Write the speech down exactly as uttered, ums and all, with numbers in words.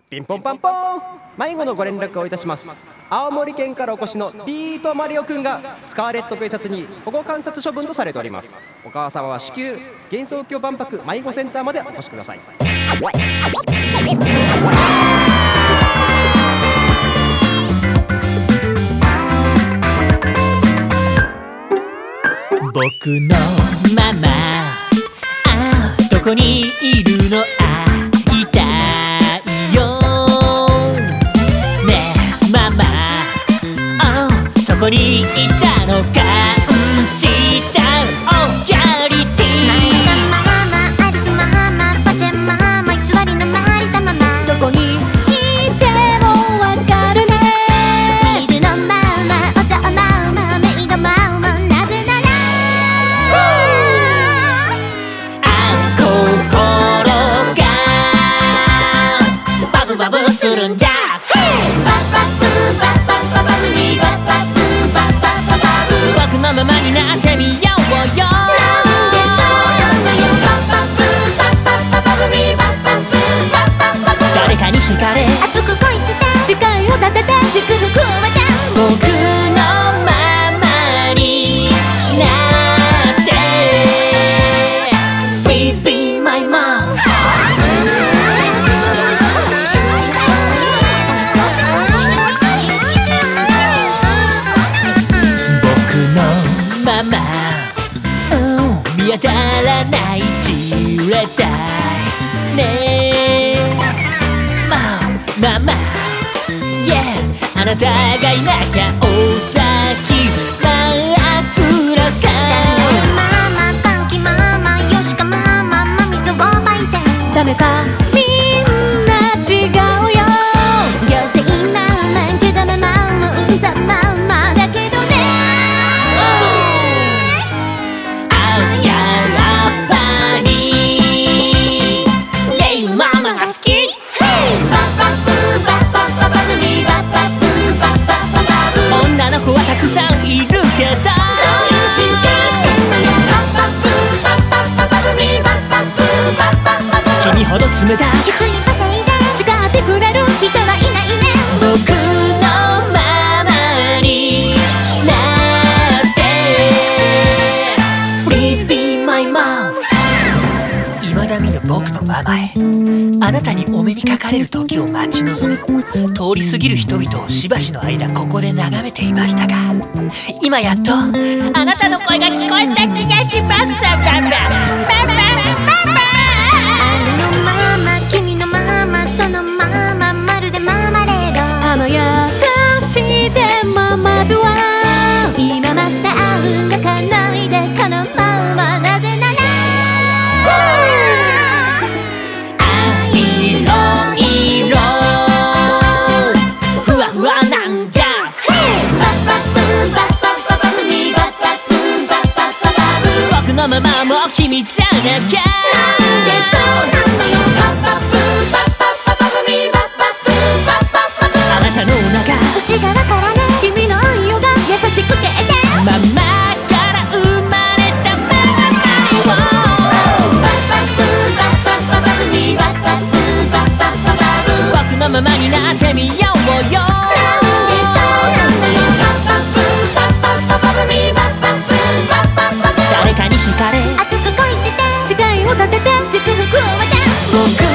ピンポンパンポーン、迷子のご連絡をいたします。青森県からお越しのビートマリオくんがスカーレット警察に保護観察処分とされております。お母様は至急幻想郷万博迷子センターまでお越しください。 僕のママ、ああどこにいるの、あいたいよねえママ、あそこにいたのか、うんちたおキャリティマリサママ、アリスママ、パチェママ、偽りのマリサママ、 どこにいてもわかるね。 フィールのママ、おたおママ、メイドママ、なぜならあ心がバブバブするんじゃ、 バッバッブーバッバッババブミバッバッブーバッバッババブー、 僕のままになってみようよ。 なんでそうなんだよ、バッバッブーバッバッババブミバッバッブーバッバッバブー、 誰かに惹かれ熱く恋して誓いを立てて祝福を渡す、 僕のままになって Please be my mom。 僕のママ、うん、見当たらないじれたいねえマママ、yeah、あなたがいなきゃお先真っ暗さ、 ママ、パンキママ、ヨシカママ、マミゾウパイセン、 ダメさみんな違うよ、 妖精ママ、けだまママ、うんざママだけどね、 あやっぱりレイママが好き、 バッバッブーバッバッババブミバッバッブーバッバッババブー、 女の子はたくさんいるけど、 どういう神経してんのよ、バッバッブーバッバッババブミバッバッブーバッバッバブー、 君ほど冷たきつい稼いで叱ってくれる人はいないね、 僕のママになって Please be my mom。 未だ見ぬ僕のママへ、あなたにお目にかかれる時を待ち望み、通り過ぎる人々をしばしの間ここで眺めていましたが、今やっとあなたの声が聞こえた気がします。マママママあのママ、君のママ、そのママ、まるでマーマレード、 甘やかしてママズは今また会う泣かないでこのママ、なぜならいろいろふわふわなんじゃ、 バッバッブーバッバッババブミバッバッブーバッバッババブー、 僕のママも君じゃなきゃ、 なんでそうなんのよ、バッバッブーバッバッババブミバッバッブーバッバッバブー、 あなたのお腹内側からね、君の愛よが優しくててママから生まれたママを、 バッバッブーバッバッババブミバッバッブーバッバッババブー、 僕のママになってみようよ。 なんでそうなんのよ、バッバッブーバッバッババブミバッバッブーバッバッバブー、 誰かに惹かれ熱く恋して誓いを立てて祝福を渡す、 僕